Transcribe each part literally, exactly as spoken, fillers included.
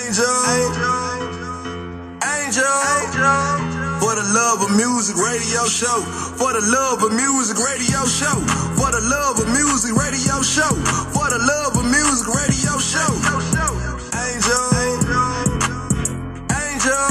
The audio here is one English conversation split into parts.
Angel, Angel, for the love of music radio show, for the love of music radio show, for the love of music radio show, for the love of music radio show. Angel, Angel,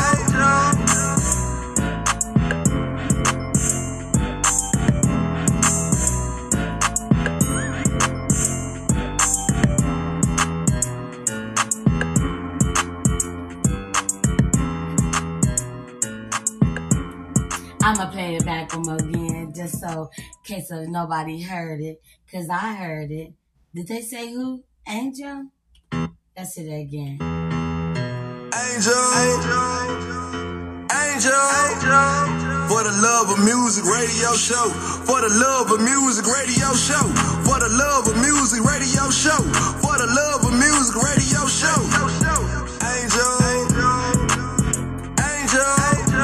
I'ma play it back from again, just so in case of nobody heard it, cause I heard it. Did they say who? Angel? That's it again. Angel, Angel, for the love of music radio show, for the love of music radio show, for the love of music radio show, for the love of music radio show. Angel, Angel.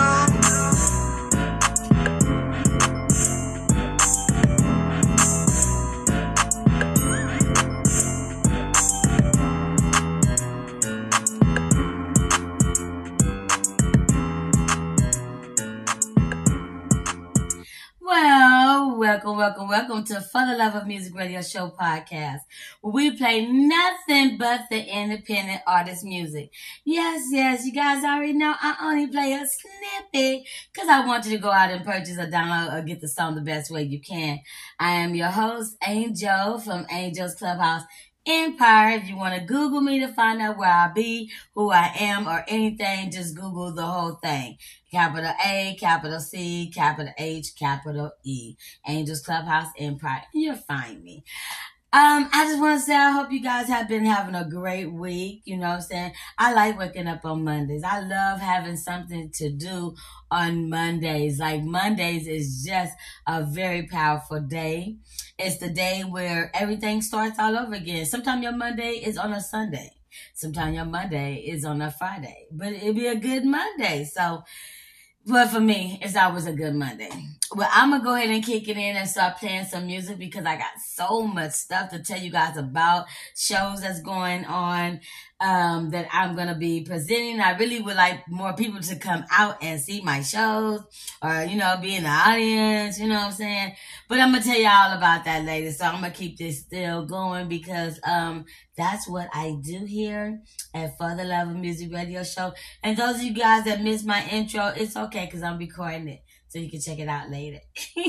Welcome, welcome, welcome to For the Love of Music Radio Show podcast, where we play nothing but the independent artist music. Yes, yes, you guys already know I only play a snippet because I want you to go out and purchase or download or get the song the best way you can. I am your host, Angel from Angel's Clubhouse Empire. If you want to Google me to find out where I be, who I am, or anything, just Google the whole thing. Capital A, capital C, capital H, capital E. Angel's Clubhouse Empire. You'll find me. Um, I just want to say I hope you guys have been having a great week. You know what I'm saying? I like waking up on Mondays. I love having something to do on Mondays. Like Mondays is just a very powerful day. It's the day where everything starts all over again. Sometimes your Monday is on a Sunday. Sometimes your Monday is on a Friday. But it'll be a good Monday. So, but for me, it's always a good Monday. Well, I'm going to go ahead and kick it in and start playing some music because I got so much stuff to tell you guys about, shows that's going on um, that I'm going to be presenting. I really would like more people to come out and see my shows or, you know, be in the audience, you know what I'm saying? But I'm going to tell you all about that later. So I'm going to keep this still going because um, that's what I do here at For the Love of Music Radio Show. And those of you guys that missed my intro, it's okay because I'm recording it. So you can check it out later.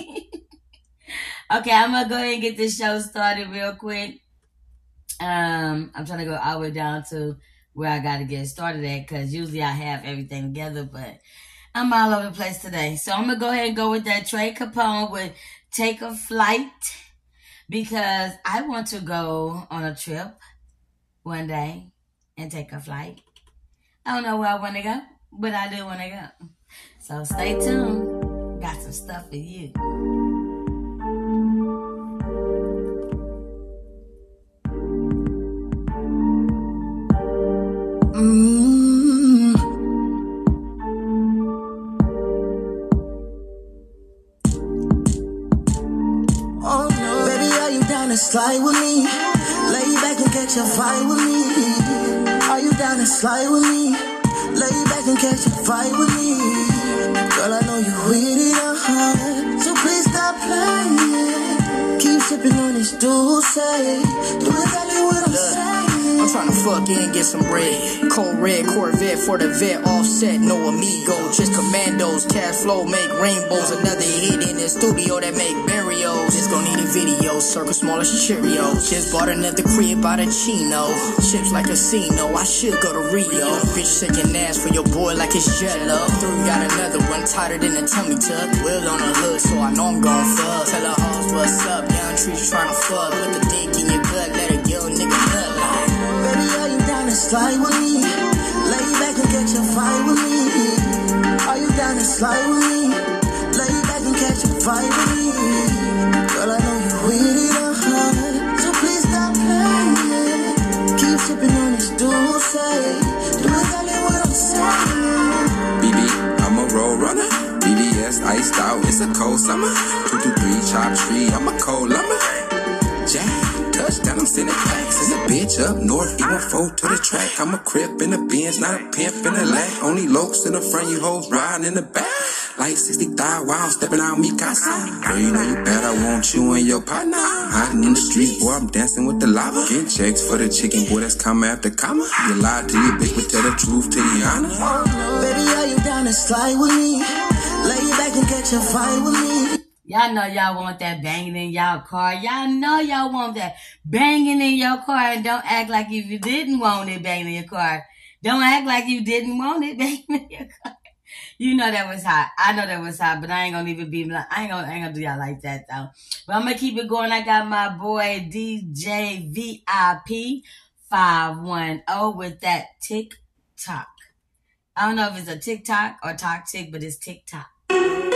Okay, I'm going to go ahead and get this show started real quick. Um, I'm trying to go all the way down to where I got to get started at because usually I have everything together, but I'm all over the place today. So I'm going to go ahead and go with that Trey Capone with Take a Flight because I want to go on a trip one day and take a flight. I don't know where I want to go, but I do want to go. So stay tuned. Got some stuff for you. Mm. Oh no, baby, are you down to slide with me? Lay back and catch a fight with me. Are you down to slide with me? Lay back and catch a fight with me. Girl, I know you with it, uh-huh. So please stop playing. Keep sipping on this Dulce. Do exactly what I'm saying. I'm tryna fuck in, get some bread. Cold red Corvette for the vet, offset, no amigo. Just commandos, cash flow, make rainbows. Another hit in the studio that make burials. Just gon' need a video, circle small as Cheerios. Just bought another crib out of Chino. Chips like casino, I should go to Rio. Bitch shaking ass for your boy like it's Jello. Three got another one tighter than a tummy tuck. Wheel on the hood, so I know I'm gon' fuck. Tell her hoes what's up, young trees tryna fuck. Put the dick in your gut, let a young nigga nut like. Baby, are you down to slide with me? Lay back and catch a fight with me. Are you down to slide with me? Lay back and catch a fight with me. Girl, I know you with it, uh-huh. So please stop playing. Keep sipping on this Dulce. Do exactly what I'm saying. B B, I'm a road runner. B D S iced out, it's a cold summer. Two two three chop tree, I'm a cold lumber. Jack, touch touch, got them sending packs. And the bitch up north, even four to the track. I'm a crip in the Benz, not a pimp in the lack. Only lokes in the front, you hoes riding in the back. Like sixty thigh, wow, stepping out me casa. Girl, you know you bad, I want you and your partner. Hiding in the street, boy, I'm dancing with the lava. Getting checks for the chicken, boy, that's comma after comma. You lied to your bitch, but tell the truth to your honor. Baby, are you down to slide with me? Lay back and catch a fight with me. Y'all know y'all want that banging in y'all car. Y'all know y'all want that banging in your car. And don't act like if you didn't want it banging in your car. Don't act like you didn't want it banging in your car. You know that was hot. I know that was hot, but I ain't gonna even be, I ain't gonna, I ain't gonna do y'all like that though. But I'm gonna keep it going. I got my boy D J V I P five one zero with that TikTok. I don't know if it's a TikTok or Talk Tick, but it's TikTok. Hey!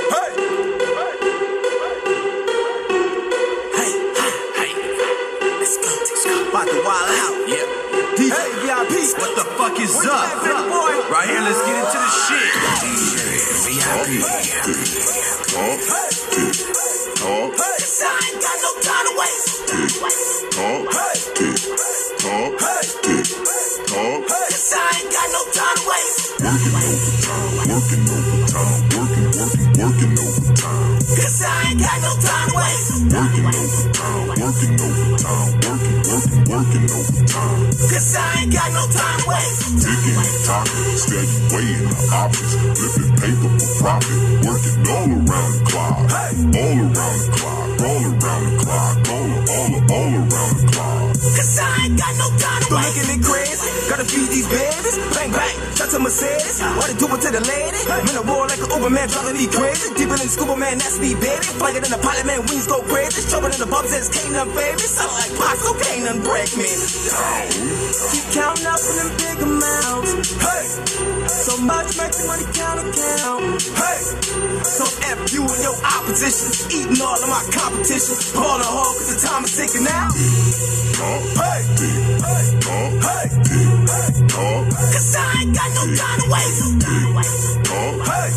Hey, hey, hey. Let's go, let's go. About to wild out. Yeah. D J hey, V I P. What the fuck is what up? That, boy? Right here, let's get into the shit. D J V I P. Talk, tick, talk. Cause I ain't got no time to waste. Talk, tick, talk, tick, talk. Cause I ain't got no time to waste. Working overtime, working, working, working overtime. Cause I ain't got no time to waste. Working overtime, working overtime, working, working, working overtime. Cause I ain't got no time to waste. Ticking, talking, steady weighing the options, flipping paper for profit, working all around the clock, hey. all around the clock, all around the clock, all, all, all around the clock. Cause I ain't got no time to waste. Making it crazy, gotta feed these babies, bang bang, shout to Mercedes, what it do it to the lady? I'm in a war like an Uber man, driving me crazy, deeper than scuba man, that's me baby, flying in the pilot man, wings go crazy, trouble in the bumps, it's can't none baby, sound like pop, so can't none break me. Keep counting up in them big amounts, hey, so much making money count and count, hey, so F you and your opposition, eating all of my competition, balling hard cause the time is ticking out. Hey, hey, hey, cause I ain't got no time to waste. Hey,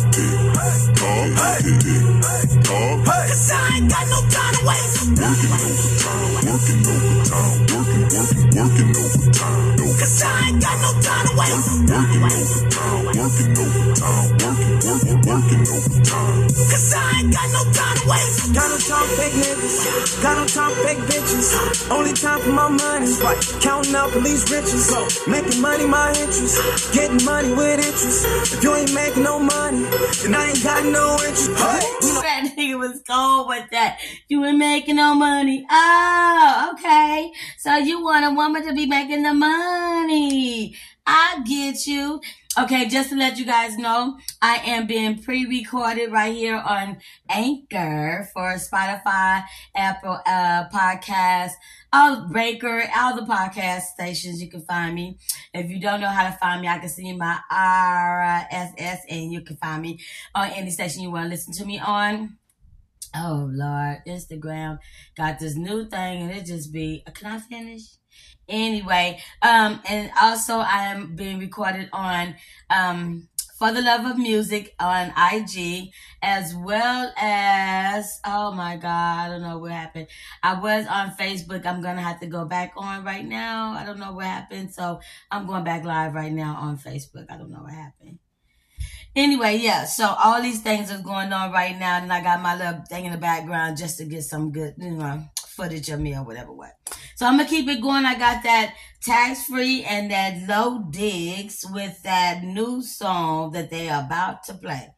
hey, cause I ain't got no time to waste. Working overtime, working overtime, working, working overtime. Cause I ain't got no time to waste. Working overtime, working overtime, working, working, working overtime. Cause I ain't got no time to waste. Got no time for fake niggas, got no time for fake bitches. Only time for my money, right? Counting up at least riches, making money my interest, getting money with interest. If you ain't making no money, then I ain't got no interest. Hey, you know that nigga was cold with that. You ain't making no money. Oh, okay. So you want a woman to be making the money. I get you. Okay, just to let you guys know, I am being pre-recorded right here on Anchor for Spotify, Apple uh, Podcasts, all Breaker, all the podcast stations you can find me. If you don't know how to find me, I can see my R S S and you can find me on any station you want to listen to me on. Oh, Lord, Instagram got this new thing and it just be, can I finish? Anyway, um, and also I am being recorded on, um, For the Love of Music on I G, as well as, oh my God, I don't know what happened. I was on Facebook. I'm going to have to go back on right now. I don't know what happened. So I'm going back live right now on Facebook. I don't know what happened. Anyway, yeah, so all these things are going on right now, and I got my little thing in the background just to get some good, you know, footage of me or whatever what. So I'm going to keep it going. I got that Tax-Free and that Low Digs with that new song that they are about to play.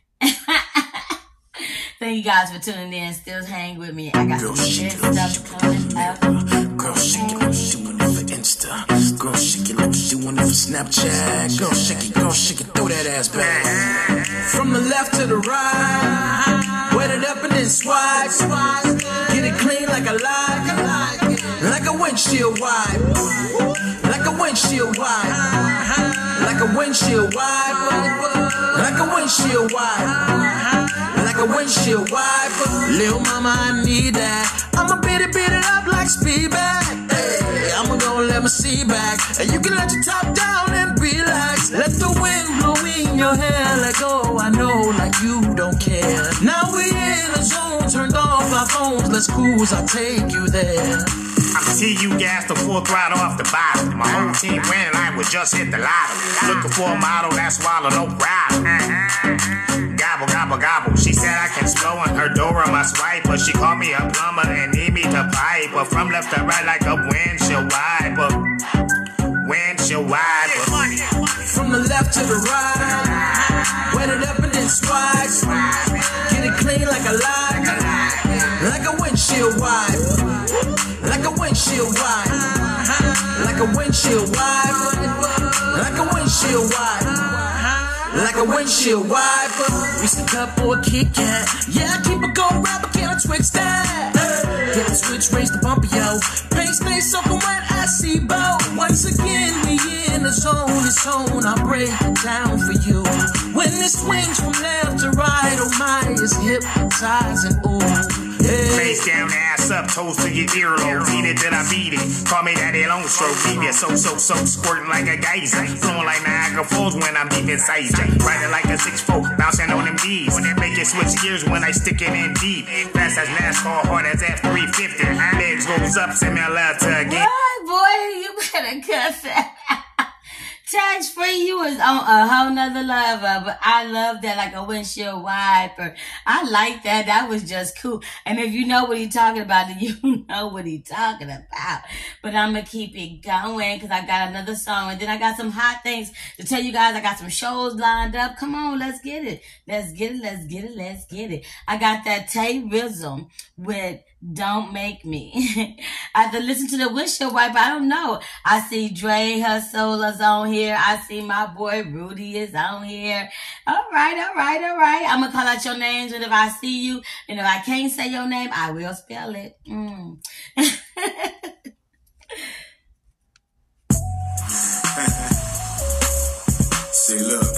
Thank you guys for tuning in. Still hang with me. I got girl, some good stuff coming up. Girl, shake it like she want it for Insta. Girl, shake it like she want it for Snapchat. Girl, shake it, girl, shake it, throw that ass back. From the left to the right, wet it up and then swipe. Get it clean like I like, like a windshield wipe, like a windshield wipe, like a windshield wipe, like a windshield wipe. Like a windshield wiper. Lil' mama, I need that. I'ma beat it, beat it up like speed back. Hey, I'ma go let me see back. And you can let your top down and relax. Let the wind blow in your hair. Let go, I know, like you don't care. Now we in a zone, turned off our phones. Let's cruise, I'll take you there. I'm T U gas to full throttle off the bottle. My whole team winning, I would just hit the lotto. Looking for a model that swallow no problem. Gobble, gobble, gobble. She said I can slow on her door on my swipe, but she called me a plumber and need me to pipe. But from left to right like a windshield wiper. Windshield wiper. From the left to the right, wet it up and then swipe. Get it clean like a lie, like a windshield wipe, like a windshield wipe, like a windshield wipe, like a windshield wipe, like a windshield wiper. We stick up for a Kit Kat, yeah, I keep it going round, but can't twix that. Get the switch, raise the bumper, yo. Paint space soaking wet, I see bow. Once again, we in the zone, it's on, I break it down for you. When it swings from left to right, oh my, it's hypnotizing, ooh. Yeah. Face down, ass up, toes to your earlobe. Eat it till I beat it. Call me Daddy Long Stroke. Leave you so, so, so squirting like a geyser. Flowing like Niagara Falls when I'm deep inside you. Riding like a six four, bouncing on them D's. Make it switch gears when I stick it in deep. Fast as NASCAR, hard as F three fifty. Legs goes up, similar to a game. Boy, boy, you better cut that. Tax free, you was on a whole nother level, but I love that like a windshield wiper. I like that. That was just cool. And if you know what he's talking about, then you know what he's talking about. But I'm going to keep it going because I got another song. And then I got some hot things to tell you guys. I got some shows lined up. Come on, let's get it. Let's get it. Let's get it. Let's get it. I got that Tay Rizzo with Don't Make Me. I have to listen to the windshield wiper. I don't know. I see Dre Hustle is on here. I see my boy Rudy is on here. All right, all right, all right. I'm going to call out your names, and if I see you, and if I can't say your name, I will spell it. Mm. See, look,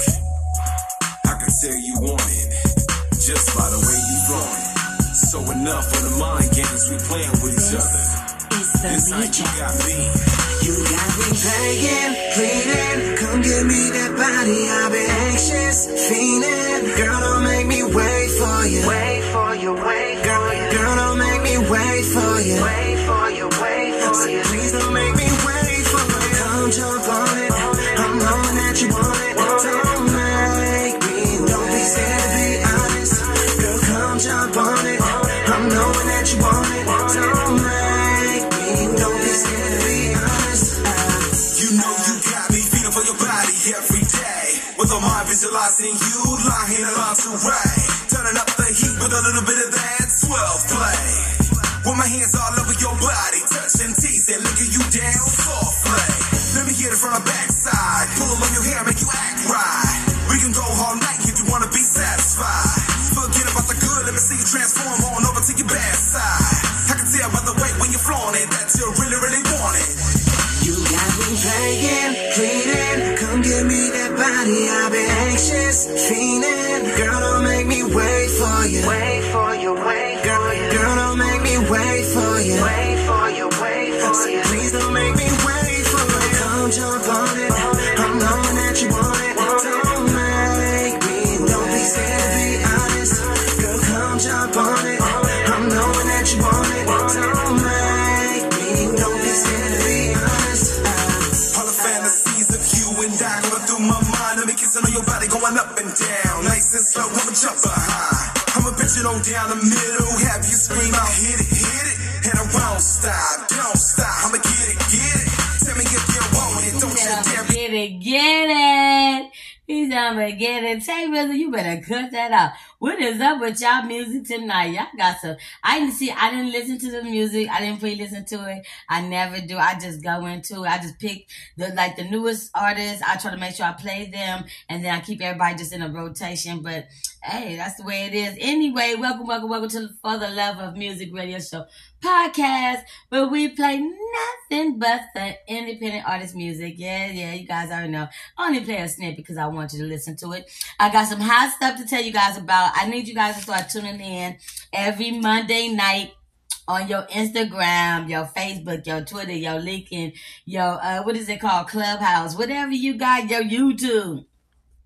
I can tell you want it just by the way you flowing. So enough of the mind games we playing with each other. It's the This how you got me. You got me begging, pleading, come give me that body. I've been anxious, fiending. Girl, don't make me wait for you. Wait for you, wait girl, for you. Girl, don't make me wait for you. Wait for you, wait for you. Please don't make me wait for you. Come jump on it. I'm knowing that you want it. Don't make me, don't be scared to be honest. Girl, come jump on it. I'm knowing that you want it. Don't make me, don't be scared to be honest. You know you got me feeling for your body every day. With all my visualizing you lying along to right. Turning up the heat with a little bit of that twelve play. With my hands all over your body, touching, teasing, looking you down softly. Let me get it from the backside. Pull on your hair, make you act right. We can go all night if you wanna be satisfied. Forget about the good, let me see you transform on over to your bad side. I can tell by the way when you're flaunt it that you really, really want it. You got me begging, pleading, come give me that body. I've been anxious, fiending. Girl, don't make me wait for you. Wait for you, wait girl, for you. Girl, don't make me wait for you. Wait for you, wait for you. Please don't make me wait for you. Come jump on it. I'm knowing that you want it. Don't make me, don't be scared to be honest. Girl, come jump on it. I'm knowing that you want it. Don't make me, don't be scared to be honest. All the fantasies of you and I going through my mind. Let me kissing on your body going up and down. Nice and slow, I'm a jumper high. I'ma pitch it on down the middle. Have you scream out, hit it, hit it. And I won't stop, don't stop. I'ma get it, get it. Tell me if you want it, don't you dare be. Get it, get it. He's gonna get it. Tay Rizzo, you better cut that out. What is up with y'all music tonight? Y'all got some. I didn't see. I didn't listen to the music. I didn't pre-listen to it. I never do. I just go into it. I just pick the like the newest artists. I try to make sure I play them, and then I keep everybody just in a rotation. But hey, that's the way it is. Anyway, welcome, welcome, welcome to the For the Love of Music Radio Show podcast, where we play nothing but the independent artist music. Yeah, yeah, you guys already know. I only play a snippet because I want you to listen to it. I got some hot stuff to tell you guys about. I need you guys to start tuning in every Monday night on your Instagram, your Facebook, your Twitter, your LinkedIn, your, uh, what is it called? Clubhouse, whatever you got, your YouTube.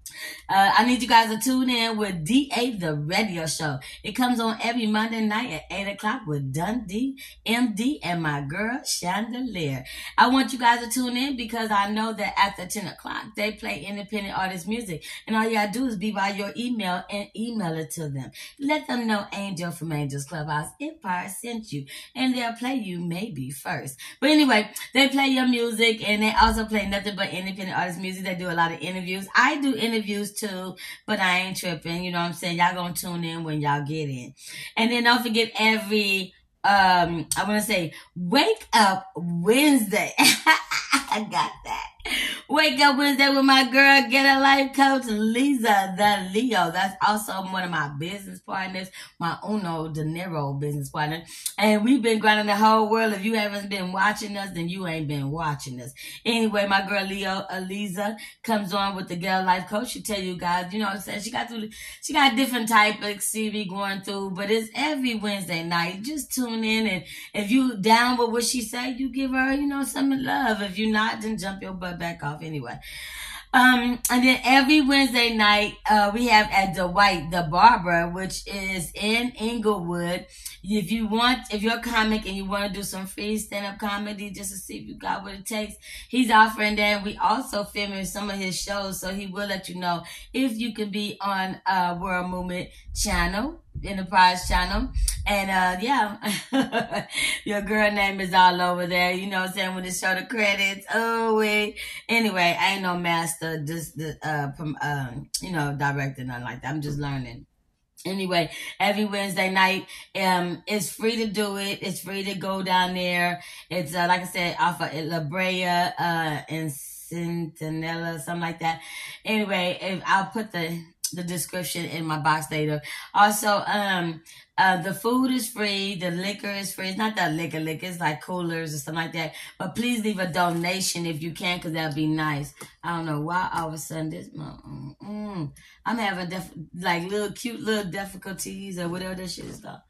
Uh, I need you guys to tune in with D A The Radio Show. It comes on every Monday night at eight o'clock with Dundee, M D, and my girl, Chandelier. I want you guys to tune in because I know that after ten o'clock, they play independent artist music. And all you gotta do is be by your email and email it to them. Let them know Angel from Angel's Clubhouse Empire sent you. And they'll play you maybe first. But anyway, they play your music and they also play nothing but independent artist music. They do a lot of interviews. I do interviews too, but I ain't tripping. You know what I'm saying? Y'all gonna tune in when y'all get in. And then don't forget every, um, I want to say, Wake Up Wednesday. I got that. Wake Up Wednesday with my girl, Get a Life Coach, Lisa the Leo. That's also one of my business partners, my Uno De Niro business partner. And we've been grinding the whole world. If you haven't been watching us, then you ain't been watching us. Anyway, my girl Leo, Eliza, comes on with the Get a Life Coach. She tell you guys, you know what I'm saying? She got through, she got different topics she be going through, but it's every Wednesday night. Just tune in, and if you down with what she say, you give her, you know, some love. If you not, then jump your butt back off anyway. Um, and then every Wednesday night, uh, we have at Dwight the Barber, which is in Inglewood. If you want, if you're a comic and you want to do some free stand-up comedy just to see if you got what it takes, he's offering that. We also filming some of his shows, so he will let you know if you can be on uh World Movement channel, Enterprise channel. And uh yeah, your girl name is all over there. You know what I'm saying? When they show the credits. Oh wait. Anyway, I ain't no master, just the uh from um you know, director, nothing like that. I'm just learning. Anyway, every Wednesday night, um, it's free to do it. It's free to go down there. It's uh, like I said, off of La Brea, uh, and Centinela, something like that. Anyway, if I'll put the the description in my box later. Also, um, uh, the food is free. The liquor is free. It's not that liquor liquor. It's like coolers or something like that. But please leave a donation if you can, because that'd be nice. I don't know why all of a sudden this, mm, mm, I'm having def- like little cute little difficulties or whatever that shit is called.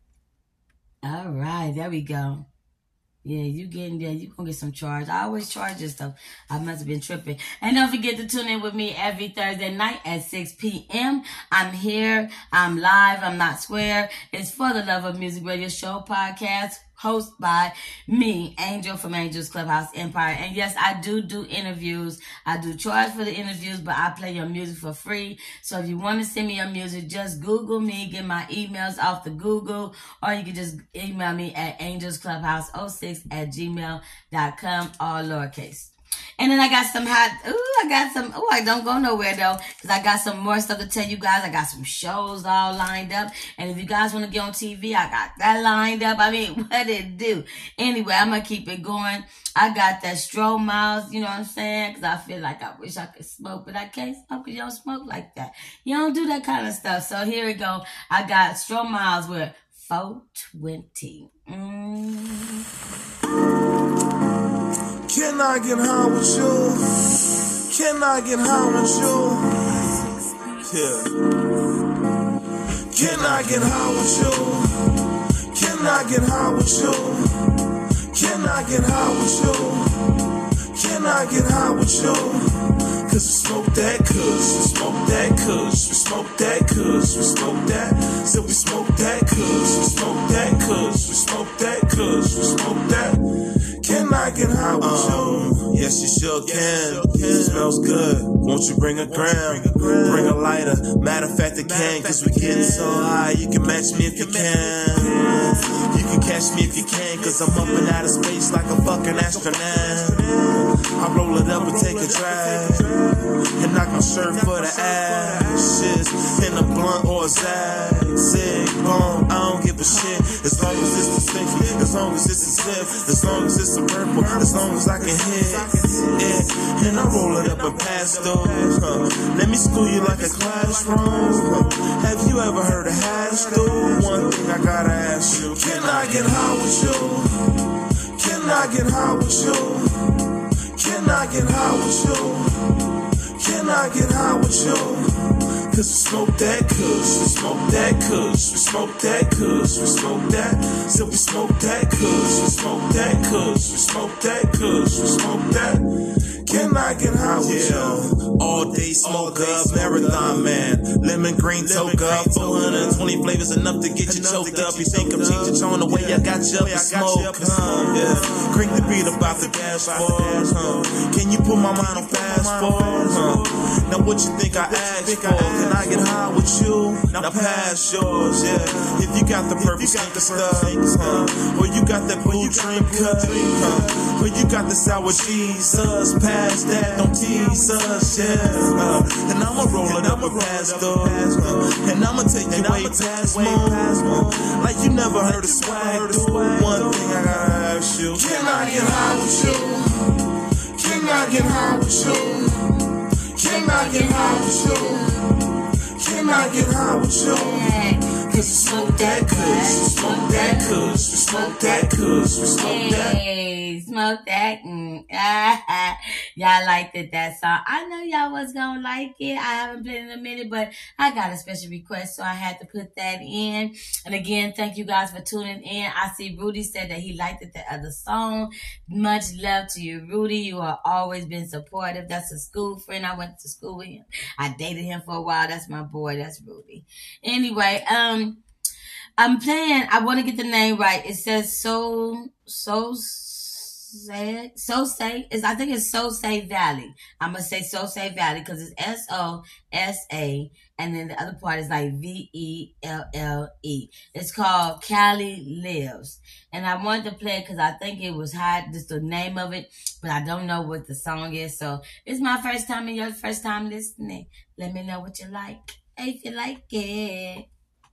All right, there we go. Yeah, you getting there. You gonna get some charge. I always charge this stuff. I must have been tripping. And don't forget to tune in with me every Thursday night at six p.m. I'm here. I'm live. I'm not square. It's For the Love of Music Radio Show podcast, hosted by me, Angel from Angel's Clubhouse Empire. And yes, I do do interviews. I do charge for the interviews, but I play your music for free. So if you want to send me your music, just Google me, get my emails off the Google, or you can just email me at angelsclubhouse oh six at gmail dot com, all lowercase. And then I got some hot, ooh, I got some, ooh, I don't go nowhere though, because I got some more stuff to tell you guys. I got some shows all lined up. And if you guys want to get on T V, I got that lined up. I mean, what it do? Anyway, I'm going to keep it going. I got that Stroh Miles, you know what I'm saying? Because I feel like I wish I could smoke, but I can't smoke because you don't smoke like that. You don't do that kind of stuff. So here we go. I got Stroh Miles with four twenty. Mm. Can I get high with you? Can I get high with you? Yeah. Can I get high with you? Can I get high with you? Can I get high with you? Can I get high with you? Cause we smoke that kush, we smoke that kush, we smoke that kush, we smoke that. So we smoke that kush, we smoke that kush, we smoke that kush, we smoke that. Can I get high with um, you? Yes, you sure can. It smells good. Won't you bring a gram? Bring a lighter. Matter of fact, I can, cause we getting so high. You can match me if you can. You can catch me if you can, cause I'm up and out of space like a fucking astronaut. I roll it up and take a drag, and knock my shirt for the ashes, in a blunt or a zag, zig, bone, I don't give a shit, as long as it's the sticky, as long as it's a zip, as long as it's a purple, as long as I can hit it, and I roll it up and pass those, huh. Let me school you like a classroom, huh. Have you ever heard of hash dude? One thing I gotta ask you, can I get high with you? Can I get high with you? Can I get high with you? Can I get high with you? Cause we smoke that kush, we smoke that kush, we smoke that kush, we smoke that. So we smoke that kush, we smoke that kush, we smoke that kush, we smoke that. Can I get high with you? All day smoke up, marathon man. Lemon green toga, four hundred twenty flavors enough to get you choked up. You think I'm changing tone the way I got you up and smoke, huh? Yeah. Crank the beat about the gas forward, huh? Can you put my mind on fast forward, huh? Now what you think I asked for? Can I get high with you? Now pass yours, yeah. If you got the perfect stinker stuff, huh? Or you got that blue dream cut, huh? Or you got the sour Jesus, pass that, don't tease us, yeah. Uh, and I'ma roll it up a past those, uh, and I'ma take you way past more. Like you never heard of swag, dude. One thing I gotta ask you: can I get high with you? Can I get high with you? Can I get high with you? Can I get high with you? Cause we smoke that kush, we smoke that kush, we smoke that kush, we smoke that. Hey, smoke that. Mm. Y'all liked it, that song. I know y'all was gonna like it. I haven't played it in a minute, but I got a special request, so I had to put that in. And again, thank you guys for tuning in. I see Rudy said that he liked it, the other song. Much love to you, Rudy. You have always been supportive. That's a school friend. I went to school with him. I dated him for a while. That's my boy. That's Rudy. Anyway, um, I'm playing, I want to get the name right. It says So, So, Say, So Say, is I think it's So Say Valley. I'm going to say So Say Valley because it's S O S A, and then the other part is like V E L L E. It's called Cali Lives. And I wanted to play it because I think it was hot, just the name of it, but I don't know what the song is. So it's my first time and your first time listening. Let me know what you like, if you like it.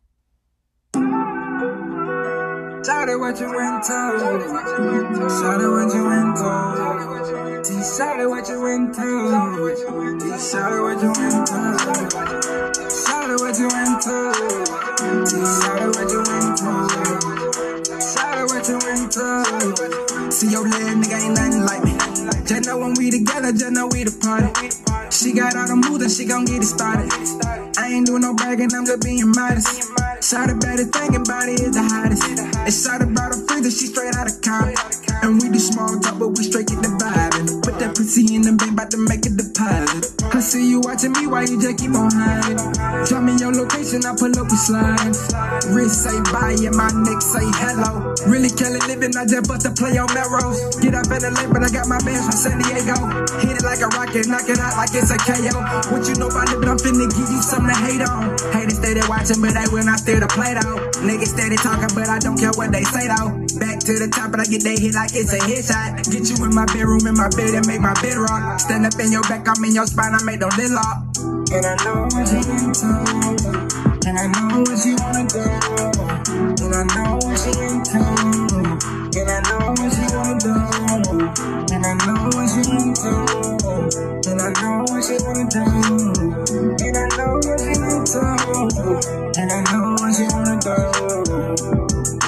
Shout out what you went through. Shout out what you went through. T shout out what you went through. T shout out what you went through. Shout out what you went through. T shout out what you went through. Shout out what you went through. See your little nigga ain't nothing like me. Just know when we together, just know we the party. She got all the moves and she gon' get it started. I ain't doing no bragging, I'm just being modest. Shout about it, thinking about it is the hottest. And shout about her freezer, she straight out of Compton. And we do small talk, but we straight get the vibe. And put that pussy in the bank, about to make a deposit. I see you watching me while you just keep on hiding. Tell me your location, I pull up with slides. Wrist say bye, and my neck say hello. Really Kelly living, I just bust a play on Melrose. Get up in the lane, but I got my bands from San Diego. Hit it like a rocket, knock it out like it's a K O. What you know about it, but I'm finna give you something to hate on. Haters steady watching, but they will not steer the play though. Niggas steady talking, but I don't care what they say though. Back to the top, but I get they hit like it's a headshot. Get you in my bedroom, in my bed, and make my bed rock. Stand up in your back, I'm in your spine, I make no lid lock. And I know what you into, and I know what you wanna do, and I know what you into, and I know what you wanna do, and I know what you into, and I know what you wanna do, and I know what you into, and I know what you wanna do.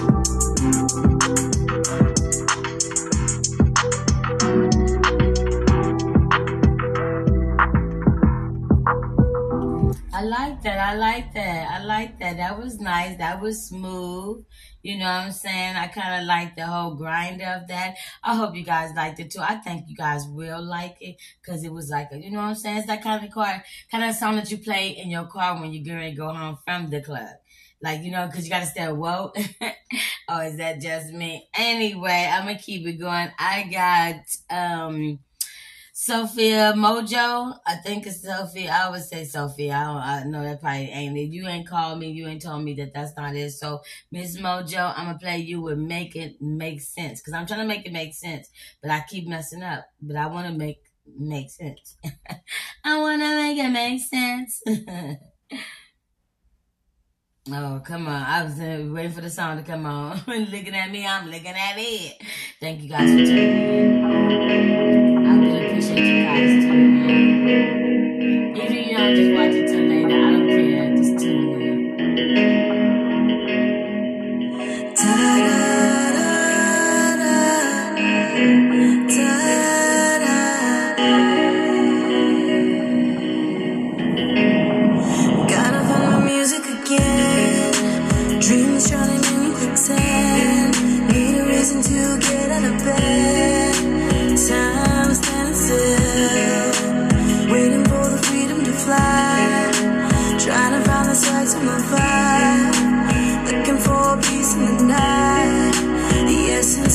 I like that. I like that. I like that. That was nice. That was smooth. You know what I'm saying? I kind of like the whole grind of that. I hope you guys liked it too. I think you guys will like it because it was like, a, you know what I'm saying? It's that kind of car, kind of song that you play in your car when you're going to go home from the club. Like, you know, because you got to stay woke. Or is that just me? Anyway, I'm going to keep it going. I got... um. Sophia Mojo, I think it's Sophia. I would say Sophia. I don't I know that probably ain't it. You ain't called me. You ain't told me that that's not it. So, Miss Mojo, I'm going to play you with Make It Make Sense. Because I'm trying to make it make sense. But I keep messing up. But I want to make make sense. I want to make it make sense. Oh, come on. I was uh, waiting for the song to come on. Looking at me, I'm looking at it. Thank you guys for tuning in. I really appreciate you guys tuning in. Even if you don't just watch it till later, I don't care. Just tune in. Gotta find my music again. Dreams drowning in quicksand. Need a reason to get out of bed.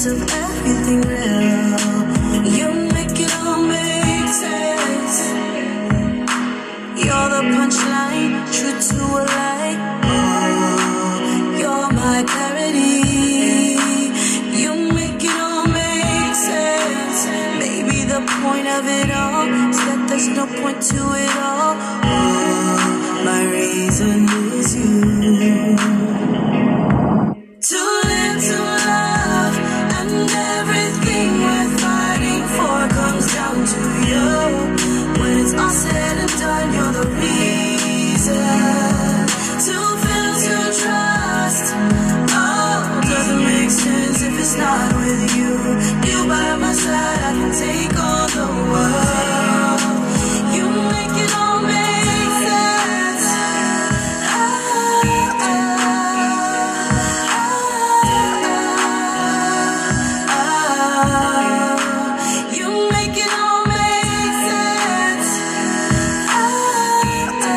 of everything real. You make it all make sense. You're the punchline, true to a lie. Oh, you're my clarity. You make it all make sense. Maybe the point of it all is that there's no point to it all. Oh, my reason is you. To live, to love, and everything we're fighting for comes down to you. When it's all said and done, you're the reason. To feel, to trust, oh, doesn't make sense if it's not with you. You by my side, I can take on the world. You make it all make sense. Ah, ah, ah, you make it all make sense. Ah, ah,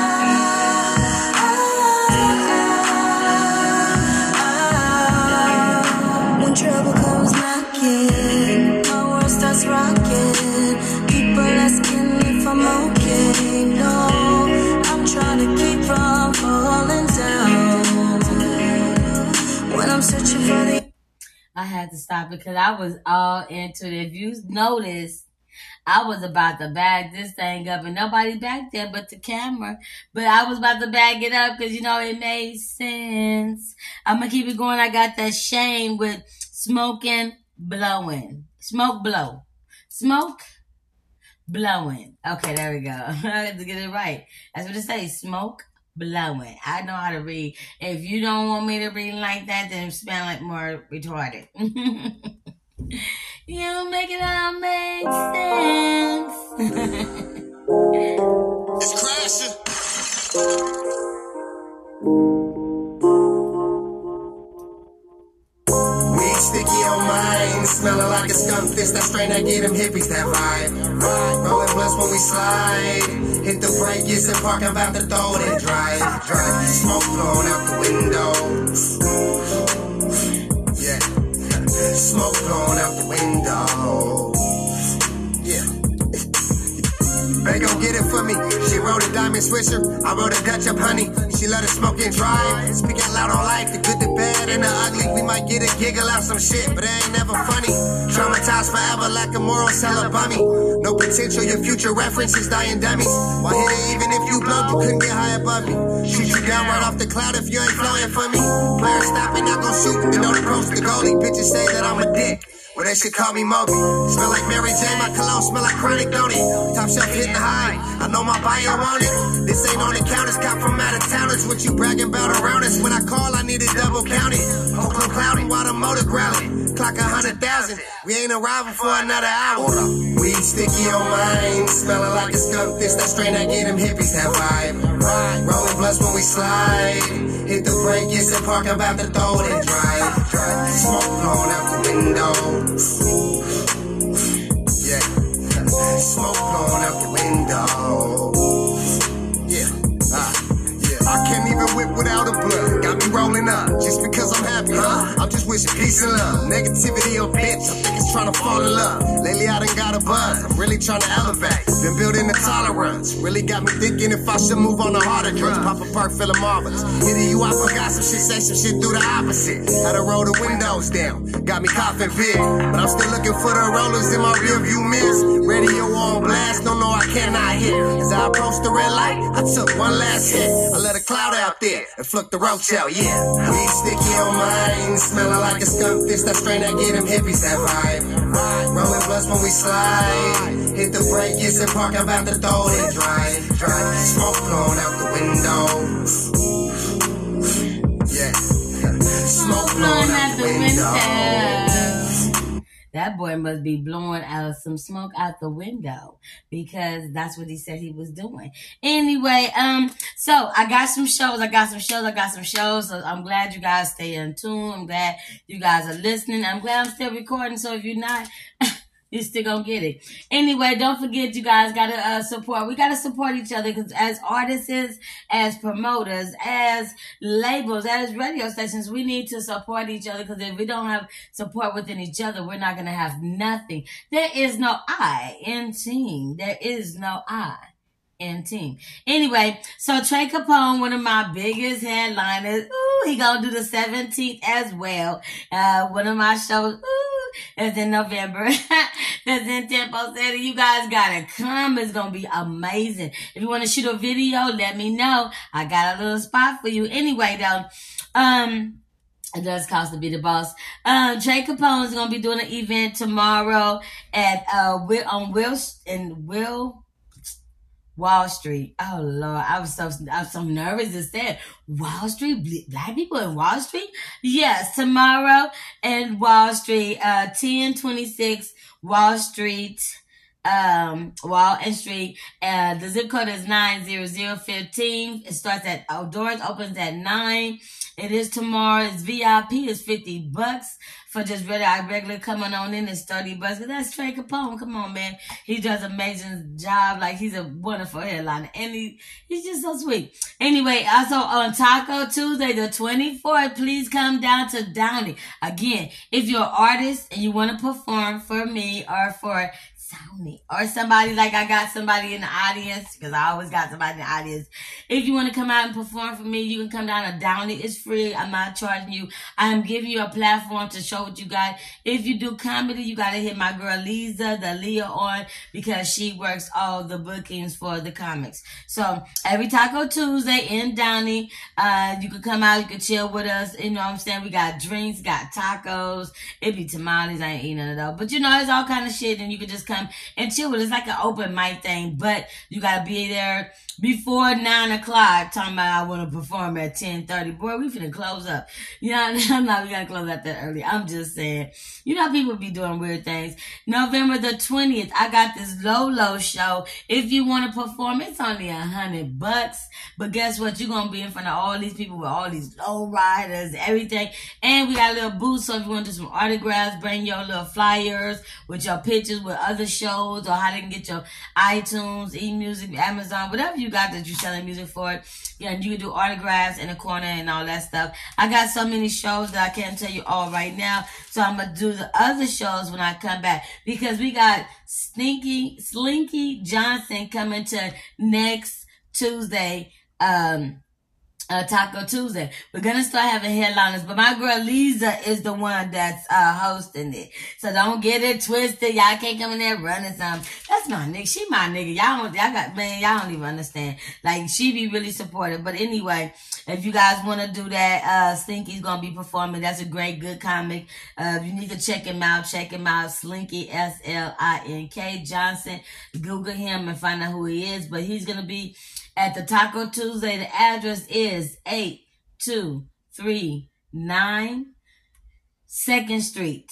ah, when trouble comes knocking, my world starts rocking. People asking if I'm okay. No, I'm trying to keep from falling down. When I'm searching for the I had to stop because I was all into it. If you noticed, I was about to bag this thing up and nobody back there but the camera. But I was about to bag it up because, you know, it made sense. I'm going to keep it going. I got that shame with smoking, blowing. Smoke, blow. Smoke, blowing. Okay, there we go. I had to get it right. That's what it says. Smoke, blowing. I know how to read. If you don't want me to read like that, then spell it more retarded. You make it all make sense. It's crashing. Weed sticky on mine, smelling like a skunk. This that strain that get them hippies that vibe. Rolling blunts when we slide. Hit the brake, get some park, I'm about to throw it and drive. Drive, smoke blowing out the window. Yeah, smoke blowing out the window. Yeah. They gon' get it for me. She wrote a diamond swisher. I wrote a Dutch up honey. She let her smoke and drive. Speak out loud on life, the good, the bad, and the ugly. We might get a giggle out some shit, but it ain't never funny. Traumatized forever, lack of moral, hella bummy. No potential, your future references dying dummies. Why hit it even if you blow, you couldn't get high above me. Shoot you down right off the cloud if you ain't floating for me. Player stopping, not gon' shoot. They know the pros, the goalie. Bitches say that I'm a dick. Well, they should call me Moby. Smell like Mary Jane, my cologne smell like chronic, don't it? Top shelf hitting high, I know my bio on it. This ain't on the counters, cop from out of towners. What you bragging about around us? When I call, I need it double counted. Oakland cloudy while the motor growling. Clock a hundred thousand, we ain't arriving for another hour. Weed sticky on mine, smelling like a skunk. This that strain that get them hippies that vibe. Rolling blunts when we slide. Hit the brake, get some park, I'm about to throw it and drive. Smoke blowing out the window. Yeah, smoke blowing out the window. Yeah, ah, yeah. I can't even whip without a blood. Got me rolling up just because I'm happy, huh? I'm just wishing peace and love. Negativity a bitch, I think it's trying to fall in love. Lately I done got a buzz, I'm really trying to elevate. Been building the tolerance, really got me thinking if I should move on to harder drugs. Pop a perk, feeling marvelous. Hitting you, I forgot some shit, say some shit, do the opposite. Had to roll the windows down, got me coughing big. But I'm still looking for the rollers in my rear view mirrors. Radio on blast, don't know I cannot hear. As I approach the red light, I took one last hit. I let a cloud out there and fluck the roach out, yeah. Weed sticky on mine, smelling like a skunk. This that strain that get them hippies that vibe. Rolling blunts when we slide. Hit the brake, get some park, I'm about to throw it and drive. Drive, smoke blowing out the window. Yeah, smoke blowing out the window. That boy must be blowing out some smoke out the window because that's what he said he was doing. Anyway, um, so I got some shows, I got some shows, I got some shows. So I'm glad you guys stay in tune. I'm glad you guys are listening. I'm glad I'm still recording. So if you're not, you still gonna get it. Anyway, don't forget, you guys gotta uh, support. We gotta support each other because as artists, as promoters, as labels, as radio stations, we need to support each other because if we don't have support within each other, we're not gonna have nothing. There is no I in team. There is no I in team. Anyway, so Trey Capone, one of my biggest headliners, ooh, he gonna do the seventeenth as well. Uh, one of my shows, ooh, that's in November. That's in Tempo City. You guys gotta come. It's gonna be amazing. If you want to shoot a video, let me know. I got a little spot for you. Anyway, though, um, it does cost to be the boss. Um, Trey Capone is gonna be doing an event tomorrow at uh Will on Will and Will. Wall Street. Oh Lord, I was so I was so nervous to say it. Wall Street, black people in Wall Street. Yes, tomorrow in Wall Street, uh, ten twenty-six Wall Street, um, Wall and Street. Uh, the zip code is nine zero zero fifteen. It starts at oh, doors opens at nine. It is tomorrow. It's V I P. It's fifty bucks. For just regular, regular coming on in, it's thirty bucks. That's Trey Capone. Come on, man. He does an amazing job. Like, he's a wonderful headliner. And he, he's just so sweet. Anyway, also on Taco Tuesday, the twenty-fourth, please come down to Downey. Again, if you're an artist and you want to perform for me or for Downey or somebody, like I got somebody in the audience, because I always got somebody in the audience. If you want to come out and perform for me, you can come down to Downey. It's free. I'm not charging you. I'm giving you a platform to show what you got. If you do comedy, you got to hit my girl Lisa, the Leah, on, because she works all the bookings for the comics. So every Taco Tuesday in Downey, uh, you can come out, you can chill with us. You know what I'm saying? We got drinks, got tacos. It be tamales. I ain't eating none of those. But you know, it's all kind of shit, and you can just come and chill with it. It's like an open mic thing, but you gotta be there before nine o'clock. Talking about I want to perform at ten thirty. Boy, we finna close up. You know, I'm not gonna close out that early. I'm just saying. You know, people be doing weird things. November the twentieth, I got this Lolo show. If you want to perform, it's only a hundred bucks. But guess what? You're gonna be in front of all these people with all these low riders, everything. And we got a little booth, so if you want to do some autographs, bring your little flyers with your pictures with other shows, or how they can get your iTunes, eMusic, Amazon, whatever you got that you're selling music for. Yeah, and you can do autographs in the corner and all that stuff. I got so many shows that I can't tell you all right now. So I'm going to do the other shows when I come back, because we got Slinky, Slinky Johnson coming to next Tuesday, um, Uh, Taco Tuesday. We're gonna start having headliners, but my girl Lisa is the one that's uh hosting it. So don't get it twisted. Y'all can't come in there running something. That's my nigga. She my nigga. Y'all don't, y'all got, man, y'all don't even understand. Like, she be really supportive. But anyway, if you guys want to do that, uh, Slinky's gonna be performing. That's a great, good comic. Uh, you need to check him out. Check him out. Slinky, S L I N K Johnson. Google him and find out who he is. But he's gonna be at the Taco Tuesday. The address is eight two three nine second Street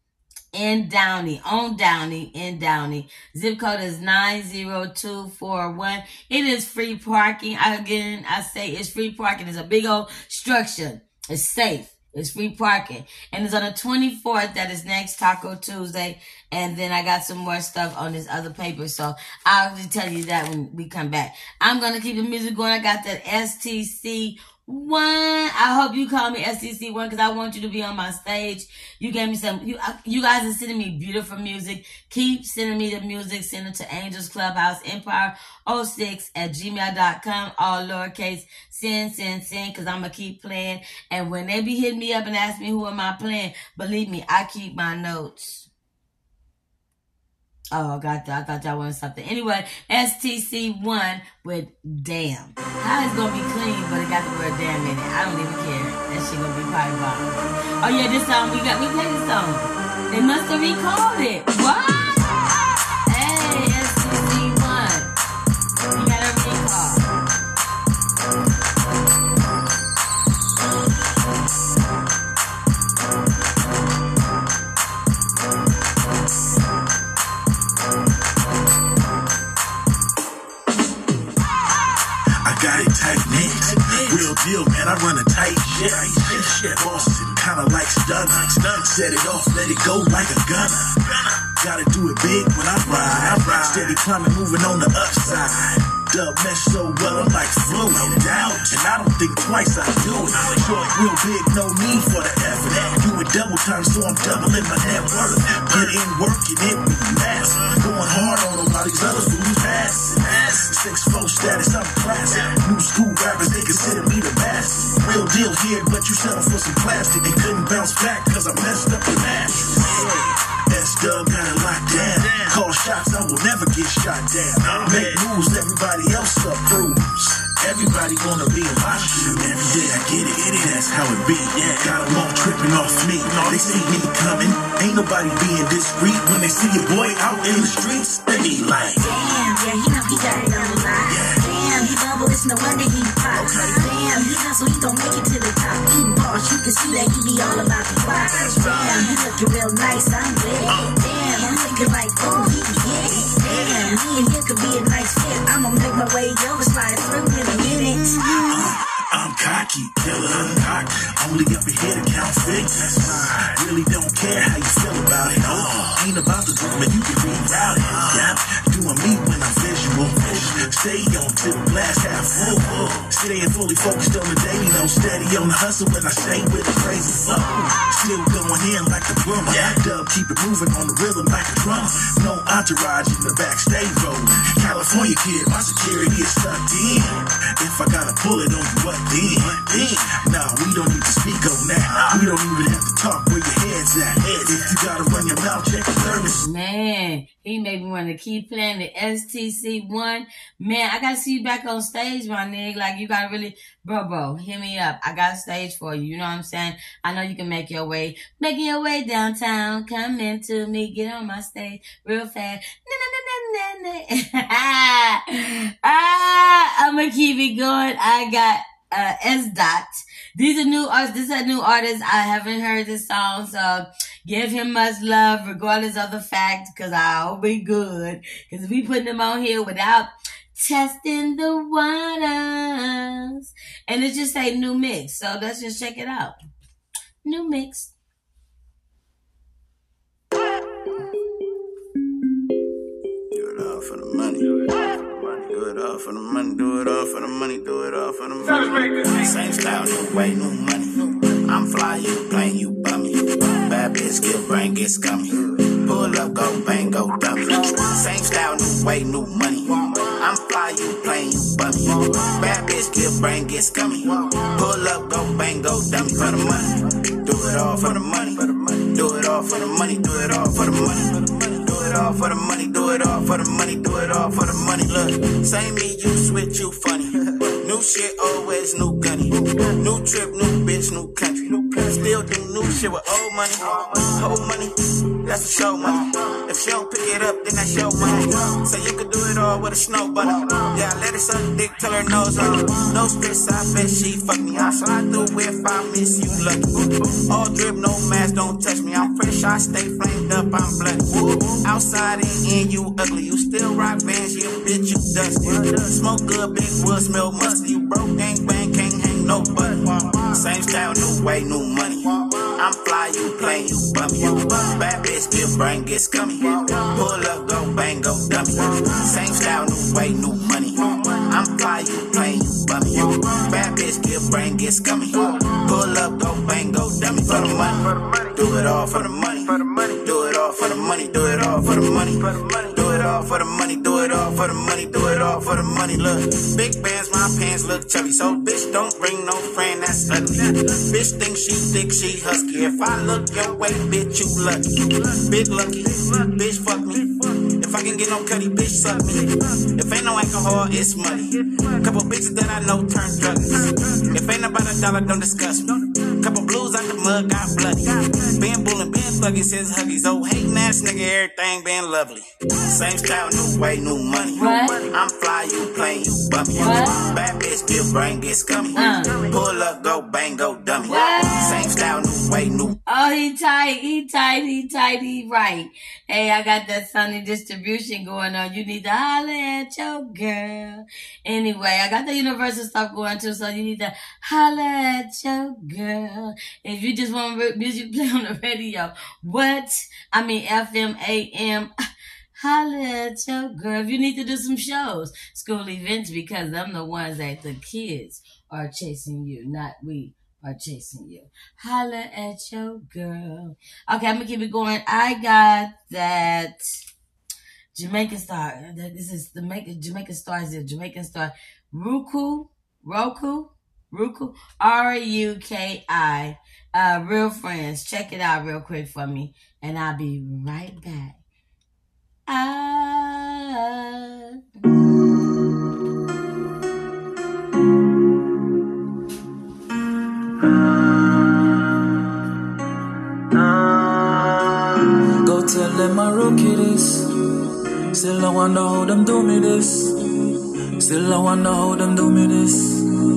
in Downey, on Downey, in Downey. Zip code is nine zero two four one. It is free parking. Again, I say it's free parking. It's a big old structure. It's safe. It's free parking. And it's on the twenty-fourth. That is next Taco Tuesday. And then I got some more stuff on this other paper. So I'll just tell you that when we come back. I'm going to keep the music going. I got that S T C one. I hope you call me S T C one, because I want you to be on my stage. You gave me some, you, you guys are sending me beautiful music. Keep sending me the music. Send it to Angels Clubhouse Empire oh six at gmail dot com. All lowercase. Send, send, send, because I'm going to keep playing. And when they be hitting me up and ask me who am I playing, believe me, I keep my notes. Oh, I got that. I thought y'all wanted something. Anyway, S T C one with damn. How it's gonna be clean, but it got the word damn in it. I don't even care. That shit gonna be probably bomb. Oh yeah, this song we got. We played this song. They must have recalled it. What? Hey, S T C one. We got a recall. Got it tight knit, real deal, man. I run a tight shit. Shit, Boston, kinda like stunner. Set it off, let it go like a gunner. Gotta do it big when I ride. I ride. Steady climbing, moving on the upside. Dub mesh so well, I'm like flow, no doubt. And I don't think twice I do it. Short, real big, no need for the effort. Do it double time, so I'm doubling my net worth. Put in work and it be massive. Going hard on them while these others do me fast. Six four status, I'm classic. New school rappers, they consider me the best. Real deal here, but you settle for some plastic. They couldn't bounce back cause I messed up the match. S-Dub got it locked down. Call shots, I will never get shot down. Make moves, everybody else approves. Everybody wanna be in my shoes. Every day I get it, get it, that's how it be. Yeah, got them all tripping off me. They see me coming, ain't nobody being discreet. When they see your boy out in the streets, they be like, damn, yeah, he know he got it on the line. Yeah. Damn, he bubble, it's no wonder he pop. Okay. Damn, he hustle, he gon' make it to the top. Eating bars, you can see that he be all about the box. Damn, he looking real nice, I'm with it. Damn, I'm looking like, oh, he can get it. Damn, me and him could be a nice fit. I'ma make my way over, slide through in a minute. Uh, I'm cocky, killer, I'm cocky. Only up here to count figures. That's right. Really don't care how you feel about it. Oh, ain't about the drama, you can reroute it. Yeah, doing me when I'm visual. Stay on till the glass half full. Staying fully focused on the daily, though. Steady on the hustle when I stay with the crazy flow. Still going in like the plumber. Yeah, Dub, keep it moving on the rhythm like a drummer. No entourage in the backstage rolling. California kid, my security is sucked in. If I gotta pull it on you, what then? Then? Nah, we don't need to speak on that. We don't even have to talk where your head's at. If you gotta run your mouth, check the service. Man, he made me want to keep playing the S T C one. Man, I gotta see you back on stage, my nigga. Like, you gotta really, bro, bro, hit me up. I got a stage for you. You know what I'm saying? I know you can make your way, making your way downtown. Come into me, get on my stage real fast. ah, I'm gonna keep it going. I got uh, S Dot. These are new artists. This is a new artist. I haven't heard this song, so give him much love, regardless of the fact, because I'll be good. Because we putting them on here without testing the waters. And it just say new mix. So let's just check it out. New mix. Do it all for the money. Do it all for the money. Do it all for the money. Do it all for the money. Same style, new way, new money. I'm fly, you plain, you bummy. Bad bitch, get brain, get scummy. Pull up, go bang, go dummy. Same style, new way, new money. I'm fly, you plain, you bummy. Bad bitch, get brain, get scummy. Pull up, go bang, go dummy. For the money. Do it all for the money. Do it all for the money. Do it all for the money. Do it all for the money, do it all for the money, do it all for the money. Look, say me, you switch, you funny. New shit, always new gunny. New trip, new bitch, new country. Still do new shit with old money. Old money, that's for show money. If she don't pick it up, then that's your money. So you can do it all with a snow bunny. Yeah, I let her suck dick till her nose on. No stress, I bet she fuck me. I slide through if I miss you lucky. All drip, no mask, don't touch me. I'm fresh, I stay flamed up, I'm bloody. Outside and in, you ugly. You still rock bands, you bitch, you dusty. Smoke good, big wood, smell musty. You broke, gang bang, can't hang no button. Same style, new way, new money. I'm fly, you plain, you bummy. Bad bitch, get brain, get scummy. Pull up, go bang, go dummy. Same style, new way, new money. I'm fly, you plain, you bummy. Bad bitch, get brain, get scummy. Pull up, go bang, go dummy. For the money, do it all for the money. Do it all for the money, do it all for the money. Do it all for the money, do it all for the money, do it all for the money. Look, big bands, my pants look chubby. So bitch, don't bring no friend that's ugly. Bitch think she thick, she husky. If I look your way, bitch, you lucky. Big lucky, bitch, fuck me. If I can get no cutty, bitch, suck me. If ain't no alcohol, it's money. Couple bitches that I know turn druggies. If ain't about a dollar, don't discuss me. Couple blues out the mud, got bloody. Been bullin', been thuggin', says huggies. Oh, hatin' ass nigga, everything been lovely. Same style, new way, new money. What? I'm fly, you plain, you bummy. What? Bad bitch, get brain, get scummy. Uh. Pull up, go bang, go dummy. What? Same style, new way, new. Oh, he tight, he tight, he tight, he right. Hey, I got that Sunny distribution going on. You need to holler at your girl. Anyway, I got the Universal stuff going too, so you need to holler at your girl. If you just want music play on the radio, What? I mean, F M A M. Holla at your girl. If you need to do some shows, school events, because I'm the ones that the kids are chasing you, not we are chasing you. Holla at your girl. Okay, I'm gonna keep it going. I got that Jamaican Star. This is the Jamaican Star. Is a Jamaican Star. Ruku, Roku, Ruku, R U K I. Uh, Real Friends. Check it out real quick for me, and I'll be right back. Ah. Go tell them I rookie this. Still I wonder how them do me this. Still I wonder how them do me this.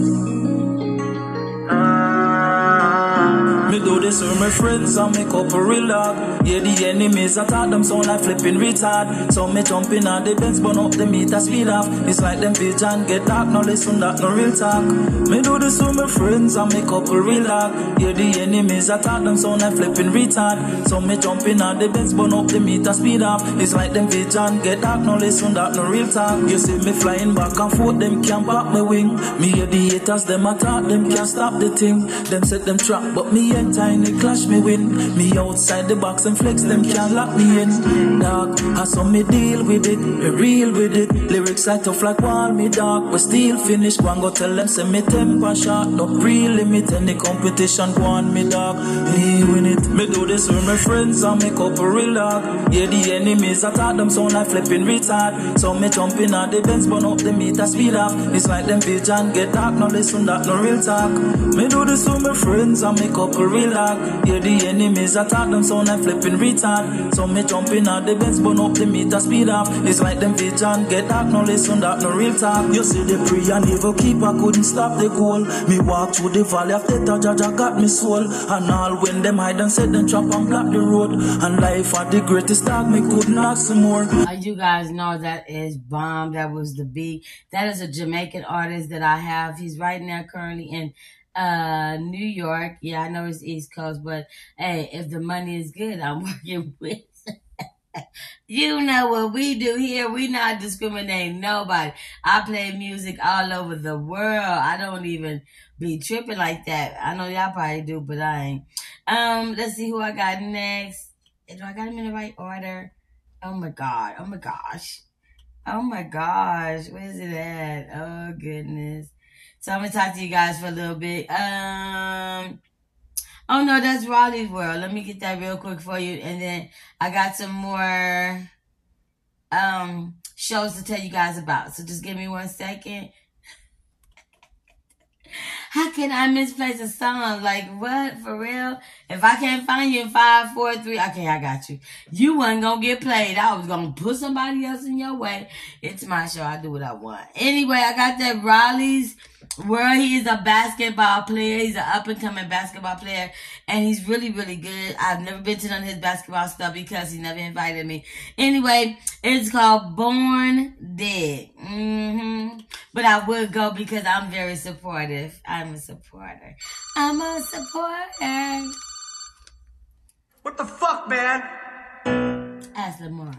Me do this with my friends and make up a real dog. Yeah, the enemies attack them sound like flipping retard. So me jumping on the beds, burn up the meter speed off. It's like them vision get dark, no listen that no real talk. Me do this with my friends and make up a real dog. Yeah, the enemies attack them sound like flipping retard. So me jumping on the beds, burn up the meter speed off. It's like them vision get dark, no listen that no real talk. You see me flying back and forth, them can't back my wing. Me hear the haters, them attack, them can't stop the thing. Them set them trap, but me tiny clash me win. Me outside the box and flex, them can't lock me in. Dog, I saw me deal with it, me real with it. Lyrics like tough like wall, me dog, but still finish. Go and go tell them, say me temper shot, no pre-limit. Any competition, go on me dog, me win it. Me do this with my friends and make up a real dog. Yeah, the enemies attack them sound like flipping retard. So me jumping on the bends, burn up the meter speed off. It's like them vision get dark, no listen that no real talk. Me do this with my friends and make up a real dog. Yeah, the enemies attack them sound like flipping retard. So me jumping on the bends, burn up the meter speed off. It's like them vision get dark, no listen that no real talk. You see the prayer never keep, I couldn't stop the goal. Me walk through the valley of death, Jaja got me soul. And all when them hide and set them trap and block the road. And life at the greatest dog, me couldn't ask some more. Uh, you guys know that is bomb. That was the beat. That is a Jamaican artist that I have. He's right now currently in uh New York. Yeah, I know it's East Coast, but hey, if the money is good, I'm working with. You know what we do here. We not discriminating nobody. I play music all over the world. I don't even be tripping like that. I know y'all probably do, but I ain't. Um, let's see who I got next. Do I got them in the right order? Oh my God. Oh my gosh. Oh my gosh. Where's it at? Oh goodness. So I'm gonna talk to you guys for a little bit. Um, oh no, that's Raleigh's World. Let me get that real quick for you, and then I got some more um shows to tell you guys about. So just give me one second. How can I misplace a song? Like what? For real? If I can't find you in five, four, three, okay, I got you. You wasn't gonna get played. I was gonna put somebody else in your way. It's my show. I do what I want. Anyway, I got that Raleigh's World. He is a basketball player. He's an up-and-coming basketball player, and he's really, really good. I've never been to none of his basketball stuff because he never invited me. Anyway, it's called Born Dead. Mm-hmm. But I would go because I'm very supportive. I'm a supporter. I'm a supporter. What the fuck, man? Ask Lamar.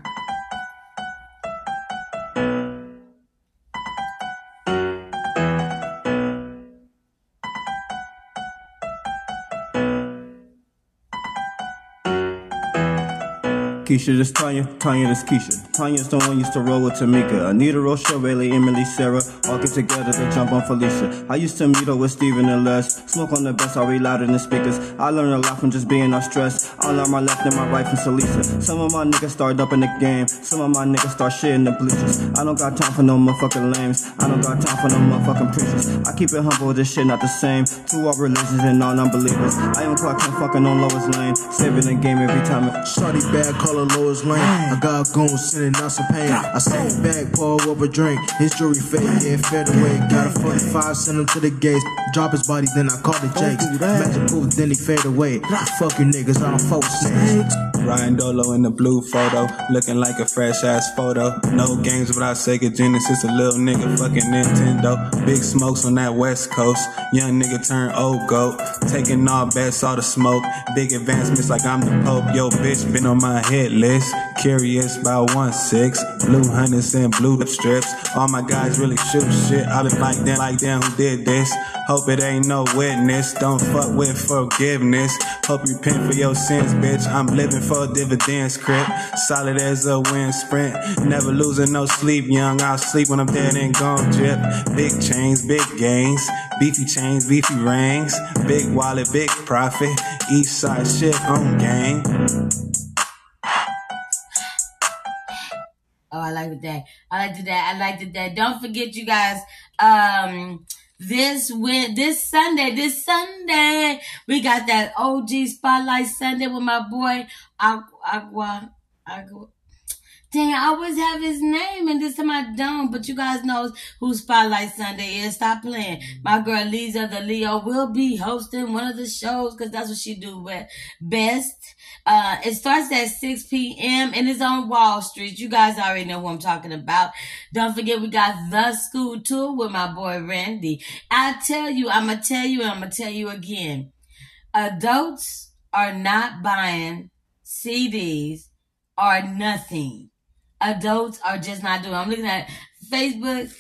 Keisha, this Tanya, Tanya, this Keisha. Tanya's the one used to roll with Tamika. Anita, Rochelle, Bailey, Emily, Sarah, all get together to jump on Felicia. I used to meet her with Steven and Les. Smoke on the best, I'll be louder than speakers. I learned a lot from just being not stressed. I learned my left and my right from Salisa. Some of my niggas started up in the game. Some of my niggas start shit in the bleachers. I don't got time for no motherfucking lames. I don't got time for no motherfucking preachers. I keep it humble, this shit not the same. Two all religions and all non-believers. I am clock and fucking on Lois Lane. Saving the game every time it. Shorty bad, call her Lois Lane. I got goons sending out some pain. I sent back, pour up a drink. His jewelry fade, yeah, fed away. Got a forty-five, send him to the gates. Drop his body, then I call the Jakes. Magic proof, then he fade away. Fuck you niggas, I don't fuck with snakes. Riding dolo in the blue photo, looking like a fresh ass photo. No games without Sega Genesis, a little nigga fucking Nintendo. Big smokes on that west coast, young nigga turn old goat. Taking all bets, all the smoke, big advancements like I'm the Pope. Yo bitch been on my hit list, curious about one six, blue hunters and blue lip strips. All my guys really shoot shit, I been like them, like them who did this. Hope it ain't no witness, don't fuck with forgiveness. Hope you repent for your sins, bitch. I'm living for a dividend script, solid as a wind sprint. Never losing no sleep, young. I'll sleep when I'm dead and gone drip. Big chains, big gains, beefy chains, beefy rings. Big wallet, big profit. East side shit on gang. Oh, I like that. I like that. I like that. Don't forget, you guys. Um. This win this Sunday, this Sunday, we got that O G Spotlight Sunday with my boy Agua Agua Agua. Dang, I always have his name, and this time I don't. But you guys know who Spotlight Sunday is. Stop playing. My girl Lisa the Leo will be hosting one of the shows because that's what she do best. Uh, it starts at six p.m. and it's on Wall Street. You guys already know who I'm talking about. Don't forget we got the school tour with my boy Randy. I tell you, I'm going to tell you, and I'm going to tell you again. Adults are not buying C Ds or nothing. Adults are just not doing it. I'm looking at Facebook.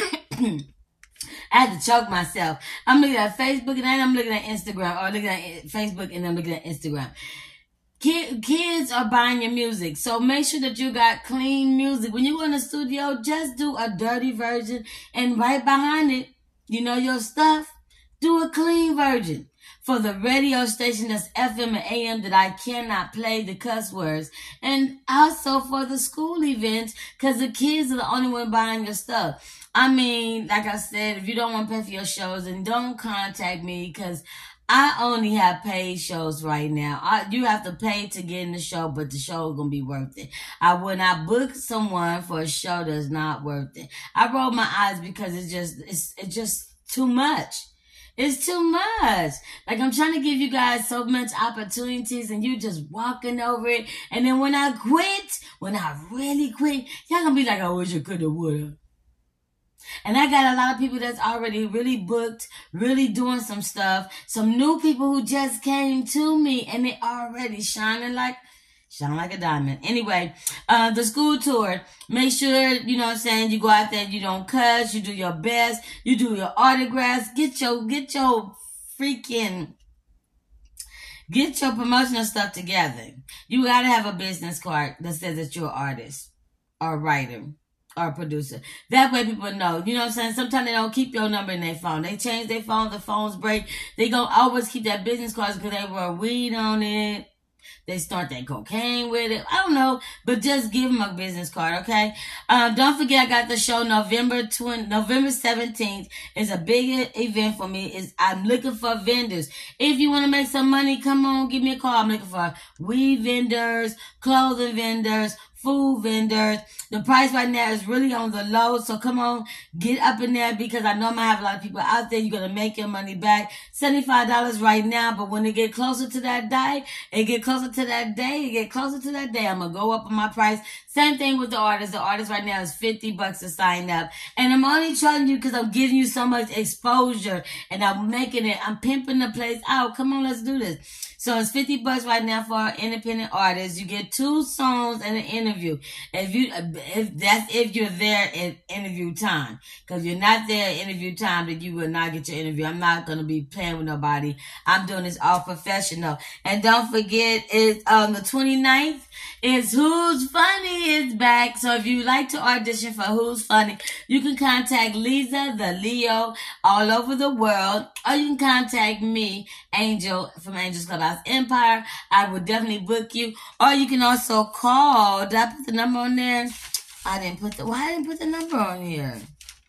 I had to choke myself. I'm looking at Facebook and then I'm looking at Instagram, or looking at Facebook and I'm looking at Instagram. Kid, kids are buying your music, so make sure that you got clean music. When you go in the studio, just do a dirty version, and right behind it, you know your stuff, do a clean version. For the radio station that's F M and A M that I cannot play the cuss words. And also for the school events, because the kids are the only one buying your stuff. I mean, like I said, if you don't want to pay for your shows, then don't contact me, because I only have paid shows right now. I, you have to pay to get in the show, but the show is going to be worth it. I would not book someone for a show that's not worth it. I roll my eyes because it's just, it's, it's just too much. It's too much. Like, I'm trying to give you guys so much opportunities and you just walking over it. And then when I quit, when I really quit, y'all gonna be like, I wish I coulda, woulda. And I got a lot of people that's already really booked, really doing some stuff. Some new people who just came to me and they already shining like, shine like a diamond. Anyway, uh, the school tour, make sure, you know what I'm saying, you go out there, you don't cuss, you do your best, you do your autographs, get your, get your freaking, get your promotional stuff together. You gotta have a business card that says that you're an artist or a writer or a producer. That way people know, you know what I'm saying? Sometimes they don't keep your number in their phone. They change their phone, the phones break. They gonna always keep that business card because they wear weed on it. They start that cocaine with it. I don't know, but just give them a business card, okay? Um, don't forget, I got the show November twentieth, November seventeenth. It's a big event for me. It's, I'm looking for vendors. If you want to make some money, come on, give me a call. I'm looking for weed vendors, clothing vendors, food vendors. The price right now is really on the low, so come on, get up in there, because I know I'm going to have a lot of people out there. You're going to make your money back. seventy-five dollars right now, but when it get closer to that day, it get closer to that day, it get closer to that day, I'm going to go up on my price. Same thing with the artist. The artist right now is fifty bucks to sign up. And I'm only telling you because I'm giving you so much exposure, and I'm making it, I'm pimping the place out. Come on, let's do this. So it's fifty bucks right now for an independent artist. You get two songs and an interview. If you, if that's if you're there at interview time. Because if you're not there at interview time, then you will not get your interview. I'm not going to be playing with nobody. I'm doing this all professional. And don't forget, it's on the twenty-ninth. It's Who's Funny is back. So if you like to audition for Who's Funny, you can contact Lisa the Leo all over the world. Or you can contact me, Angel, from Angel's Clubhouse Empire. I will definitely book you. Or you can also call. Did I put the number on there? I didn't put the, why I didn't put the number on here?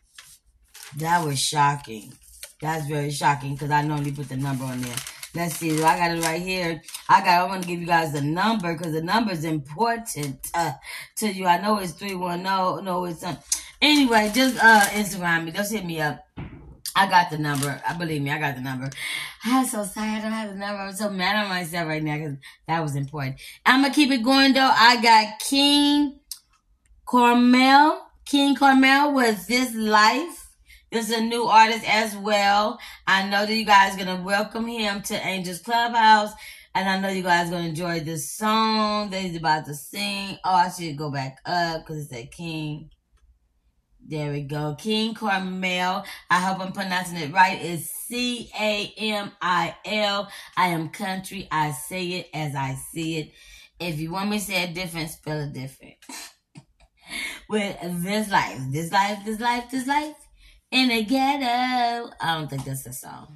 That was shocking. That's very shocking because I normally put the number on there. Let's see. I got it right here. I got, I want to give you guys the number because the number is important uh, to you. I know it's three one zero. No, it's, um, anyway, just uh, Instagram me. Just hit me up. I got the number. I believe me, I got the number. I'm so sorry I don't have the number. I'm so mad at myself right now because that was important. I'm going to keep it going, though. I got King Carmel. King Carmel was This Life. This is a new artist as well. I know that you guys are going to welcome him to Angels Clubhouse. And I know you guys are going to enjoy this song that he's about to sing. Oh, I should go back up because it said King. There we go. King Carmel. I hope I'm pronouncing it right. It's C A M I L. I am country. I say it as I see it. If you want me to say it different, spell it different. With This Life. This life, this life, this life. In the ghetto. I don't think that's the song.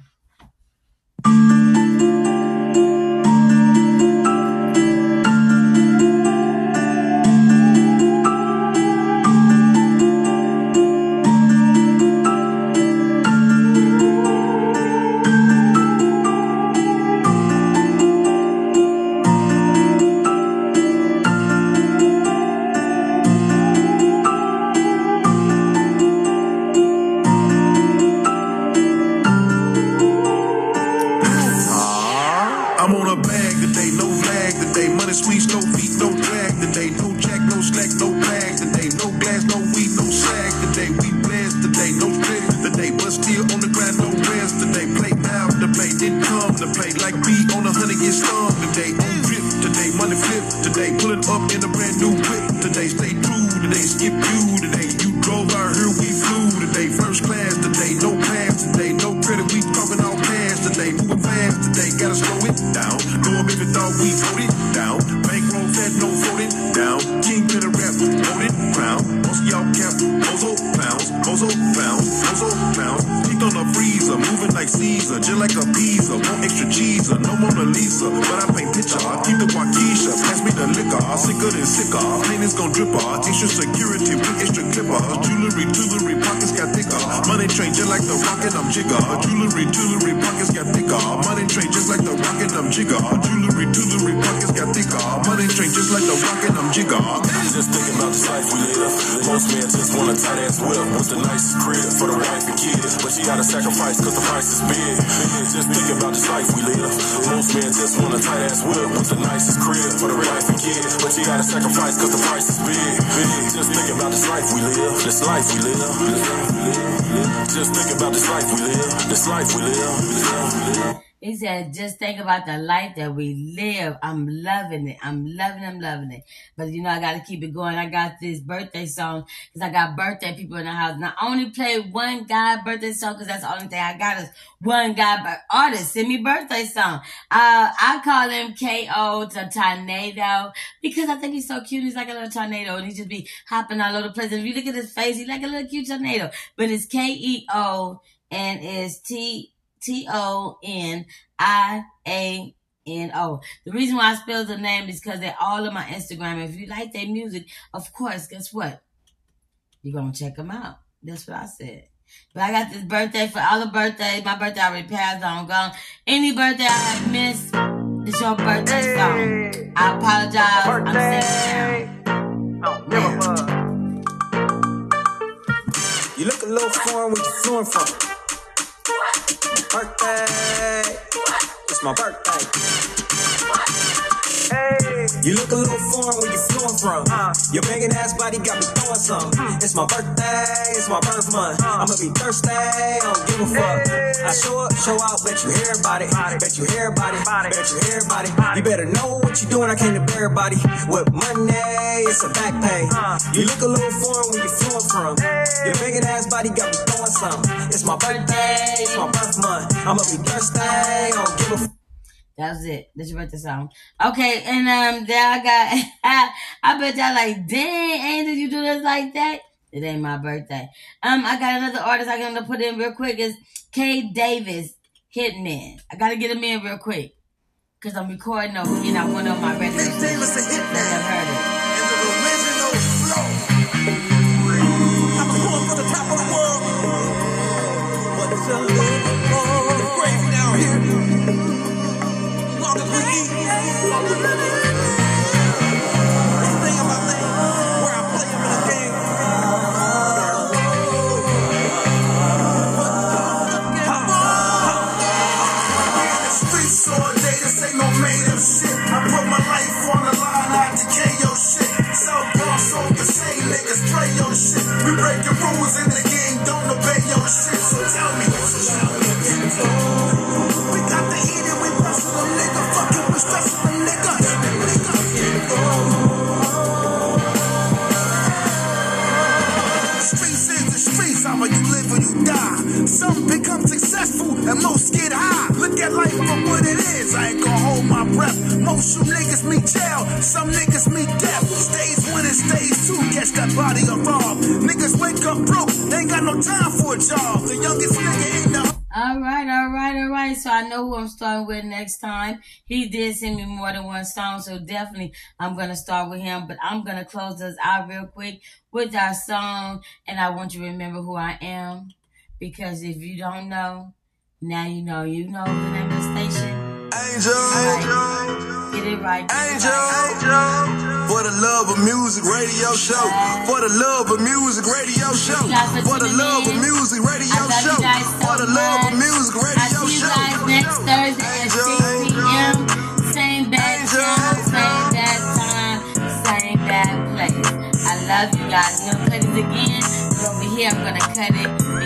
He said, just think about the life that we live. I'm loving it. I'm loving it. I'm loving it. But, you know, I got to keep it going. I got this birthday song because I got birthday people in the house. And I only play one guy birthday song because that's the only thing I got is one guy artist. Send me birthday song. Uh, I call him K O to Tornado because I think he's so cute. He's like a little tornado and he just be hopping all over the place. And if you look at his face, he's like a little cute tornado. But it's K E O and it's T T O N I A N O. The reason why I spell the name is because they're all on my Instagram. If you like their music, of course, guess what? You're going to check them out. That's what I said. But I got this birthday for all the birthdays. My birthday already passed on, gone. Any birthday I have missed, it's your birthday song. I apologize. Birthday. I'm saying now. You look a little foreign where you flowing from. Birthday, it's my birthday. Hey. You look a little foreign where you flowing from. Uh. Your banging ass body got me throwing some. Mm. It's my birthday, it's my birth month. Uh. I'ma be thirsty, I don't give a fuck. Hey. I show up, show out, bet you hear about it. Body. Bet you hear about it. Body. Bet you hear about it. Body. You better know what you doing. I came to bear body. With money, it's a back pay. Uh. You look a little foreign where you flowing from. Hey. Your banging ass body got me throwing some. It's my birthday, it's my birth month. I'ma be thirsty, I don't give a fuck. That was it. That's your birthday song. Okay, and um, there I got, I, I bet y'all like, dang, Angel, you do this like that? It ain't my birthday. Um, I got another artist I'm gonna put in real quick. Is K Davis, Hitman. I gotta get him in real quick. Cause I'm recording over here and I went on my record. K Davis, the Hitman. I've heard it. And the original flow. I'm the one for the top of the world. What is your looking for? It's crazy down here. breaking rules in the game, don't obey your shit. So tell me, we got the heat and we bustin' them nigga, fucking we stressin' them nigga. Streets is the streets, how you live or you die. Some become successful and most get high. Look at life for what it is, I ain't gonna hold my breath. Most you niggas meet jail, some niggas meet death. Stage one and stage two, catch that body or rob. Niggas wake up broke, they ain't got no time for a job. The youngest nigga in the... All right, all right, all right. So I know who I'm starting with next time. He did send me more than one song, so definitely I'm going to start with him. But I'm going to close this out real quick with our song. And I want you to remember who I am. Because if you don't know, now you know. You know the name of the station. Angel. Right. Get it right. Get Angel. it right. Angel. For the love of music radio show. Yes. For the love of music radio show. For, for the love in. of music radio show. So for the love much. of music radio show. I see you show. guys next Thursday at six p.m. Same bad time, same bad time, same bad place. I love you guys. We're going to cut it again. But over here, I'm going to cut it